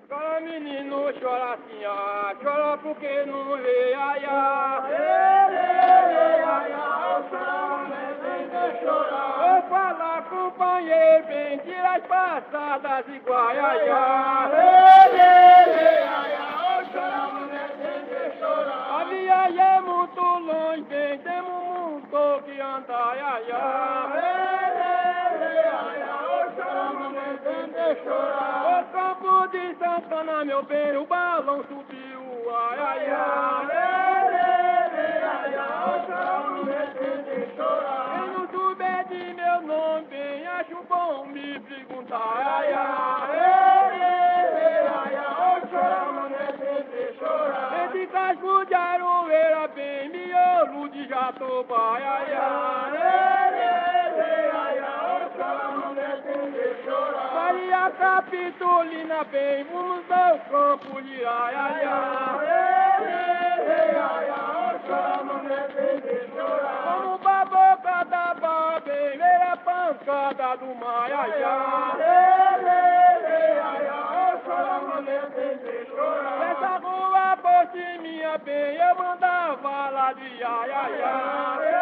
Chora menino, chora assim, ah, chora porque não vê, ai, ai. Vou falar, companheiro, bem, tira as passadas iguais, ai, ai. A viagem é muito longe, bem, temos muito que andar, ai, ai. O campo de Santana, meu bem, o balão subiu, ai, ai, ai. Quem não souber de meu nome, bem, acho bom me perguntar, ai, ai. Esse casco de aroeira, bem, miolo de jatobá, ai, ai. Maria Capitolina, bem, vamos ao campo de ai, ai, como baboca da barra, bem, veio a pancada do mar, ai, essa rua por minha bem, eu mandava lá de ai, ai, ai.